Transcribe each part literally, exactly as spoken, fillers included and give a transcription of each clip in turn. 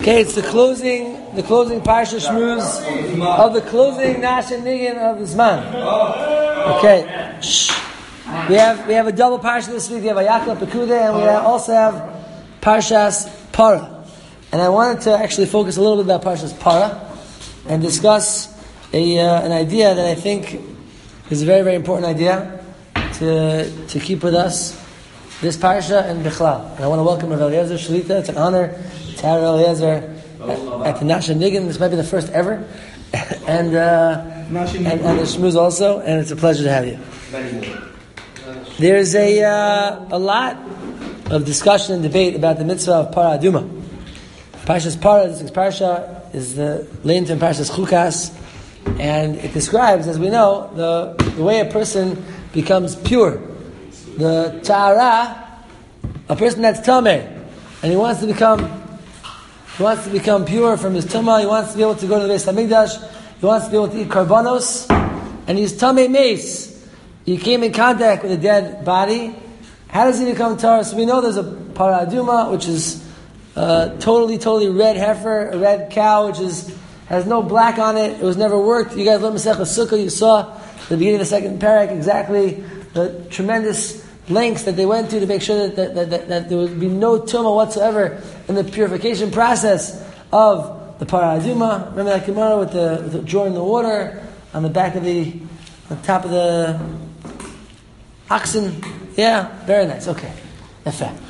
Okay, it's the closing, the closing Parsha Shmuz of the closing Nashen Niggin of the Zman. Okay, shh. We have we have a double Parsha this week. We have Vayakla Pekudah, and we also have Parshas Para. And I wanted to actually focus a little bit about Parshas Para and discuss a uh, an idea that I think is a very very important idea to to keep with us this Parsha and Bichlal. And I want to welcome Rav Eliezer Shalita. It's an honor to have Rav Eliezer at, at the Nashen Niggin. This might be the first ever, and uh, and, and the Shmuz also. And it's a pleasure to have you. There's a uh, a lot of discussion and debate about the mitzvah of Para Aduma. Parshas Para, this week's Parsha, is the linked in Parshas Chukas, and it describes, as we know, the the way a person becomes pure. The Ta'ara, a person that's Tameh, and he wants to become he wants to become pure from his Tumah, he wants to be able to go to the Beis HaMikdash, he wants to be able to eat karbanos, and he's Tameh Meis. He came in contact with a dead body. How does he become Torah? So we know there's a Para Aduma, which is uh, totally, totally red heifer, a red cow, which is has no black on it. It was never worked. You guys learned Masechah Sukkah. You saw at the beginning of the second parak exactly the tremendous lengths that they went to to make sure that, that, that, that, that there would be no tumah whatsoever in the purification process of the Para Aduma. Remember that Gemara with the, with the drawing the water on the back of the, on the top of the oxen? Yeah, very nice. Okay. In fact,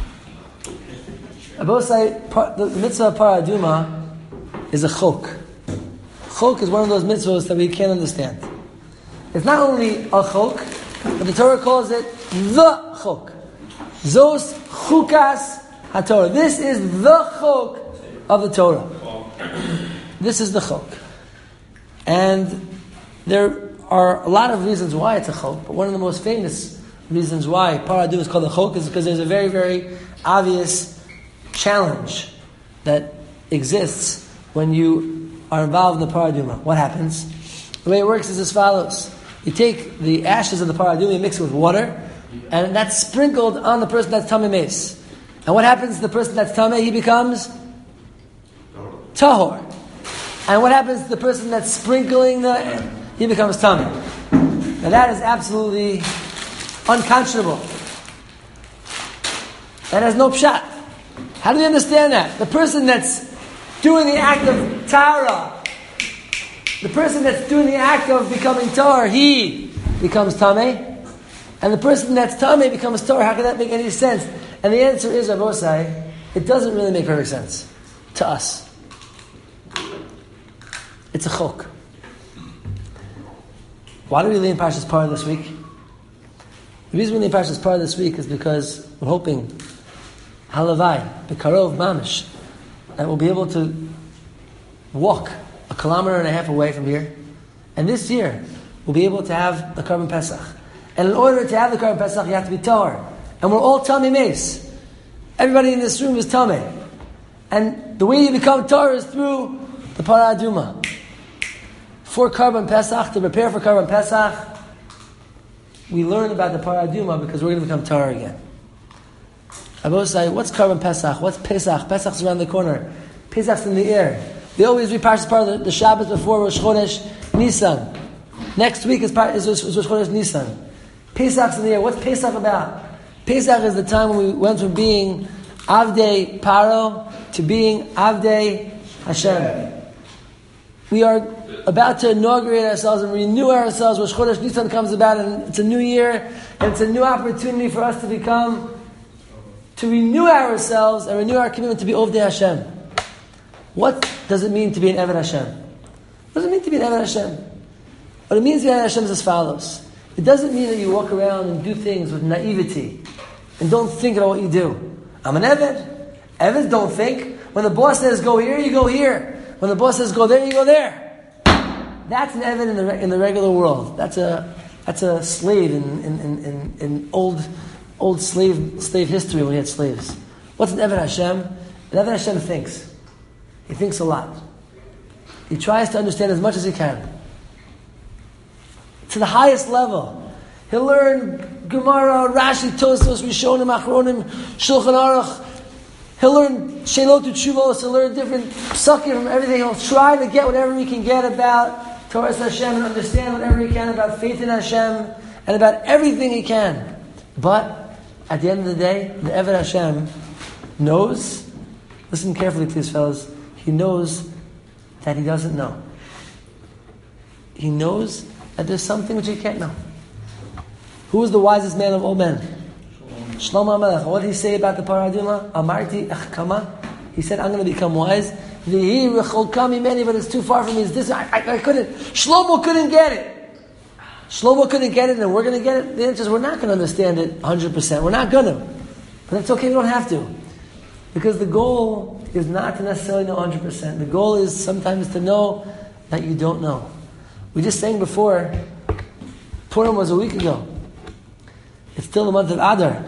Abosai, the mitzvah of Para Aduma is a chok. Chok is one of those mitzvahs that we can't understand. It's not only a chok, but the Torah calls it the chok. Zos chukas haTorah. This is the chok of the Torah. This is the chok. And there are a lot of reasons why it's a chok, but one of the most famous reasons why Para Aduma is called a chok is because there's a very, very obvious challenge that exists when you are involved in the Para Aduma. What happens? The way it works is as follows. You take the ashes of the Para Aduma, you mix it with water, and that's sprinkled on the person that's Tameh Meis. And what happens to the person that's Tameh? He becomes Tahor. And what happens to the person that's sprinkling the... He becomes Tameh. Now that is absolutely unconscionable. That has no pshat. How do you understand that? The person that's doing the act of Tara, the person that's doing the act of becoming Tar, he becomes Tameh. And the person that's Tameh becomes Tar. How can that make any sense? And the answer is, Rabosai, it doesn't really make perfect sense to us. It's a chok. Why do we lean Parshas Para this week? The reason we lean Parshas Para this week is because we're hoping, halavai, bekarov mamish, that we'll be able to walk a kilometer and a half away from here, and this year we'll be able to have the Karban Pesach. And in order to have the Karban Pesach, you have to be Tahor. And we're all Tameh Meis. Everybody in this room is Tameh. And the way you become Tahor is through the Para Aduma. For Karban Pesach, to prepare for Karban Pesach, we learn about the Para Aduma because we're going to become Tahor again. Abosai, what's Karban Pesach? What's Pesach? Pesach's around the corner. Pesach's in the air. They always read Parshas Para the, the Shabbos before Rosh Chodesh Nisan. Next week is, is, is Rosh Chodesh Nisan. Pesach's in the air. What's Pesach about? Pesach is the time when we went from being Avdei Paro to being Avdei Hashem. We are about to inaugurate ourselves and renew ourselves. Rosh Chodesh Nisan comes about, and it's a new year, and it's a new opportunity for us to become, to renew ourselves and renew our commitment to be Ovdei Hashem. What does it mean to be an Eved Hashem? What does it mean to be an Eved Hashem? What it means to be an Eved Hashem is as follows. It doesn't mean that you walk around and do things with naivety and don't think about what you do. I'm an Eved. Eveds don't think. When the boss says go here, you go here. When the boss says go there, you go there. That's an Eved in the in the regular world. That's a that's a slave in in, in, in, in old old slave slave history when we had slaves. What's an Eved Hashem? An Eved Hashem thinks. He thinks a lot. He tries to understand as much as he can. To the highest level. He'll learn Gemara, Rashi, Tosfos, Rishonim, Achronim, Shulchan Aruch, He'll learn Shelotu Tshuvos, he'll learn different psukim from everything. He'll try to get whatever he can get about Torah Hashem and understand whatever he can about faith in Hashem and about everything he can. But at the end of the day, the Eved Hashem knows, listen carefully please fellas, he knows that he doesn't know. He knows that there's something which he can't know. Who is the wisest man of all men? Shlomo HaMelech. What did he say about the Parah Aduma? Amarti echkama. He said, I'm going to become wise. V'hi recholka mimeni, but it's too far from me. It's this. I, I, I couldn't. Shlomo couldn't get it. Shlomo couldn't get it, and we're going to get it. The answer is we're not going to understand it one hundred percent. We're not going to. But it's okay, we don't have to. Because the goal is not to necessarily know one hundred percent. The goal is sometimes to know that you don't know. We just sang before, Purim was a week ago. It's still the month of Adar.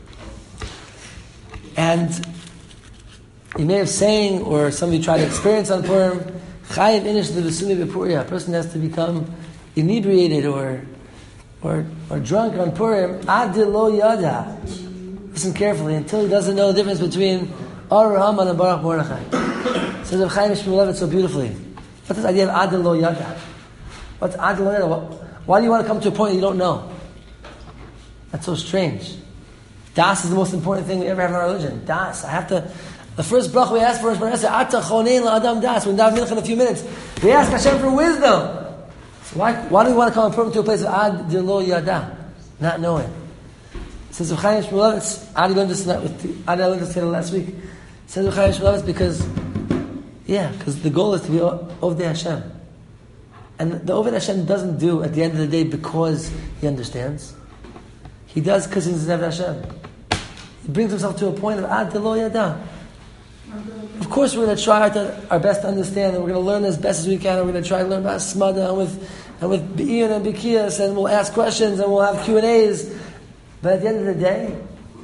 And you may have sang, or some of you tried to experience on Purim, Chayiv inish the Vesuni B'Puria. A person has to become inebriated or or or drunk on Purim. Ad lo yada. Listen carefully, until he doesn't know the difference between Ar Haman and Baruch Mordechai. Says Rav Chaim Shmuel Levitt so beautifully. What's this idea of Ad lo yada? What's Ad lo yada? Why do you want to come to a point that you don't know? That's so strange. Das is the most important thing we ever have in our religion. Das. I have to. The first bracha we ask for is Ata chonein la'adam das. When daven mincha in a few minutes, we ask Hashem for wisdom. So why, why do we want to come and to a place of Ad de lo yada, not knowing? Says Rav Chaim Shmulevitz. I learned this. I learned this last week. Says Rav Chaim Shmulevitz because, yeah, because the goal is to be Ovdei Hashem, and the Ovdei Hashem doesn't do at the end of the day because he understands. He does because he's Eved Hashem. He brings himself to a point of Ad de lo yada. Of course, we're going to try to, our best to understand, and we're going to learn as best as we can. And we're going to try to learn about Smada and with and with Be'iyun and B'kiyas, and we'll ask questions and we'll have Q and A's. But at the end of the day,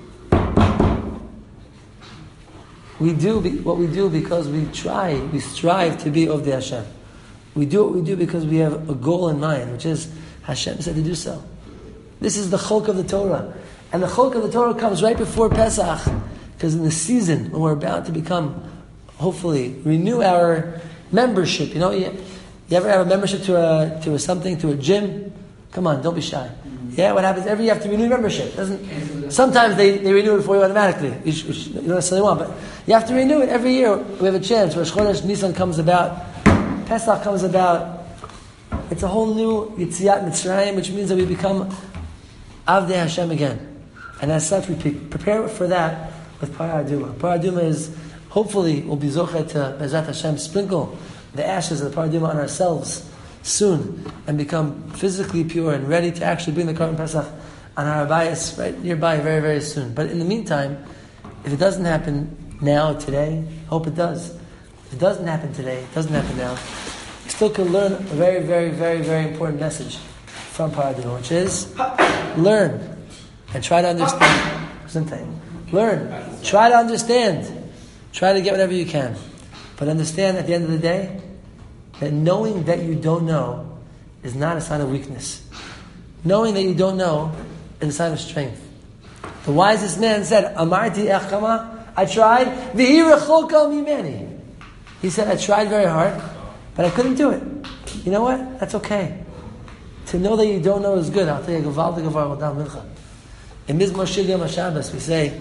we do what we do because we try, we strive to be of the Hashem. We do what we do because we have a goal in mind, which is Hashem said to do so. This is the chok of the Torah. And the chok of the Torah comes right before Pesach, because in the season when we're about to become, hopefully, renew our membership. You know, you, you ever have a membership to a to a something, to a gym? Come on, don't be shy. Mm-hmm. Yeah, what happens? Every year you have to renew membership. Doesn't sometimes they, they renew it for you automatically. You, sh, you, sh, you don't necessarily want, but you have to renew it every year. We have a chance. Rosh Chodesh Nisan comes about, Pesach comes about. It's a whole new Yetziat Mitzrayim, which means that we become Avdei Hashem again. And as such, we prepare for that with Parah Aduma. Parah Aduma is, hopefully, will be Zocher to Bezrat Hashem, sprinkle the ashes of the Parah Aduma on ourselves soon, and become physically pure and ready to actually bring the Korban Pesach on our Abayis right nearby very, very soon. But in the meantime, if it doesn't happen now, today, hope it does. If it doesn't happen today, it doesn't happen now, you still can learn a very, very, very, very important message from Parah Aduma, which is learn and try to understand. Learn. Try to understand. Try to get whatever you can. But understand at the end of the day that knowing that you don't know is not a sign of weakness. Knowing that you don't know is a sign of strength. The wisest man said, Amarti echkama, I tried, v'hi recholka mimeni. He said, I tried very hard, but I couldn't do it. You know what? That's okay. To know that you don't know is good. I'll tell you, Gavaldi Gavar Wadam Mincha. In Mizmor Shir Yom HaShabbos, we say,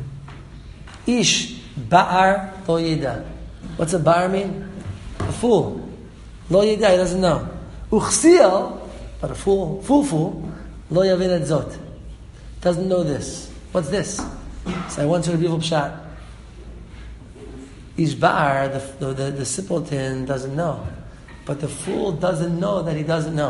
Ish ba'ar lo yida. What's a bar mean? A fool. Lo yida, he doesn't know. Uchsiel, but a fool, fool, fool, lo yavin et zot. Doesn't know this. What's this? So I went to a beautiful pshat. Ish ba'ar, the, the, the, the simpleton doesn't know. But the fool doesn't know that he doesn't know.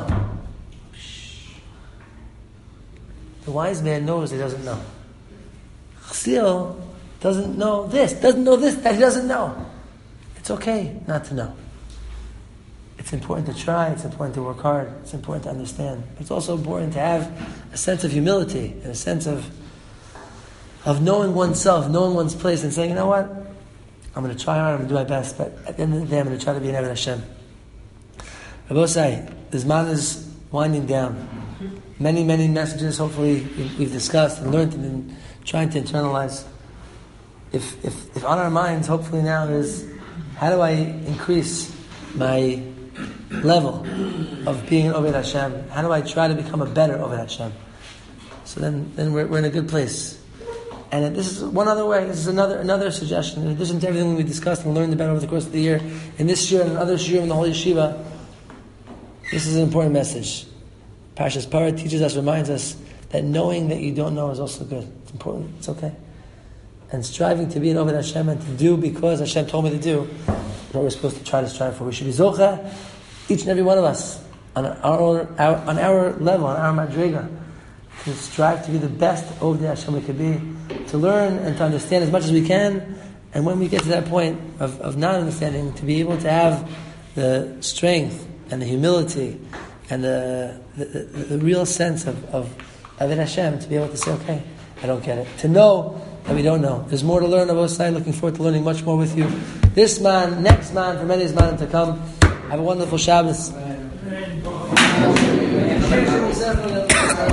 The wise man knows he doesn't know. Chsil doesn't know this, doesn't know this, that he doesn't know. It's okay not to know. It's important to try, it's important to work hard, it's important to understand. It's also important to have a sense of humility and a sense of of knowing oneself, knowing one's place, and saying, you know what? I'm going to try hard, I'm going to do my best, but at the end of the day, I'm going to try to be an Eved Hashem. Rabosai, this man is winding down. Many, many messages, hopefully, we've discussed and learned and been trying to internalize. if, if, if on our minds, hopefully now, is how do I increase my level of being an Oved Hashem? How do I try to become a better Oved Hashem? So then, then we're, we're in a good place. And this is one other way. This is another another suggestion. In addition to everything we discussed and learned about over the course of the year, in this year and in other shiurim in the whole yeshiva, this is an important message. Parshas Parah teaches us, reminds us that knowing that you don't know is also good. It's important. It's okay. And striving to be an Oved Hashem and to do because Hashem told me to do is what we're supposed to try to strive for. We should be zocha, each and every one of us, on our, our on our level, on our madriga, to strive to be the best Oved Hashem we could be, to learn and to understand as much as we can, and when we get to that point of, of not understanding, to be able to have the strength and the humility and the the, the, the real sense of, of Oved Hashem, to be able to say, okay, I don't get it. To know that we don't know. There's more to learn on both sides. Looking forward to learning much more with you. This man, next man, for many is man to come. Have a wonderful Shabbos.